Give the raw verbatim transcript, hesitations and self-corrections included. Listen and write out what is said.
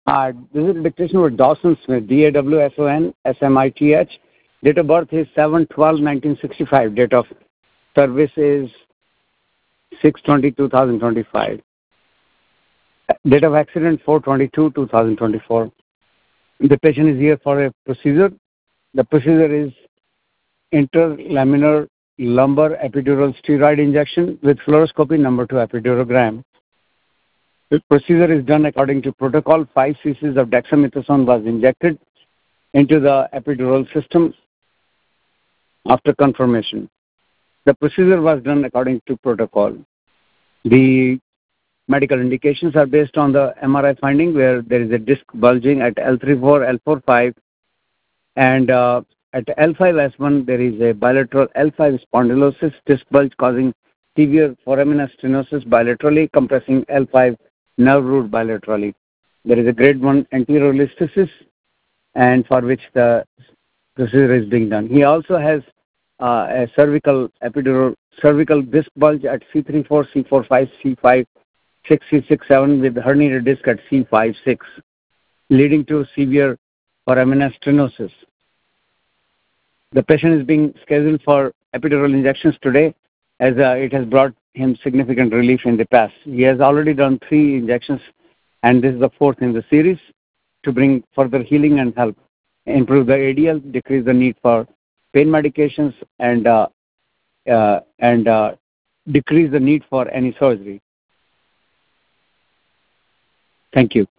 Uh, this is dictation with Dawson Smith, D A W S O N S M I T H. Date of birth is seven twelve nineteen sixty-five. Date of service is six twenty two thousand twenty-five. Date of accident four twenty-two two thousand twenty-four. The patient is here for a procedure. The procedure is interlaminar lumbar epidural steroid injection with fluoroscopy number two epidurogram. The procedure is done according to protocol. five cc's of dexamethasone was injected into the epidural system after confirmation. The procedure was done according to protocol. The medical indications are based on the M R I finding where there is a disc bulging at L three four, L four five, and uh, at L five S one there is a bilateral L five spondylosis, disc bulge causing severe foraminal stenosis bilaterally, compressing L five nerve root bilaterally. There is a grade one anterior listhesis, and for which the procedure is being done. He also has uh, a cervical epidural cervical disc bulge at C three four, C four five, C five six, C six seven with herniated disc at C five six, leading to severe foraminal stenosis. The patient is being scheduled for epidural injections today as uh, it has brought him significant relief in the past. He has already done three injections, and this is the fourth in the series to bring further healing and help improve the A D L, decrease the need for pain medications, and uh, uh, and uh, decrease the need for any surgery. Thank you.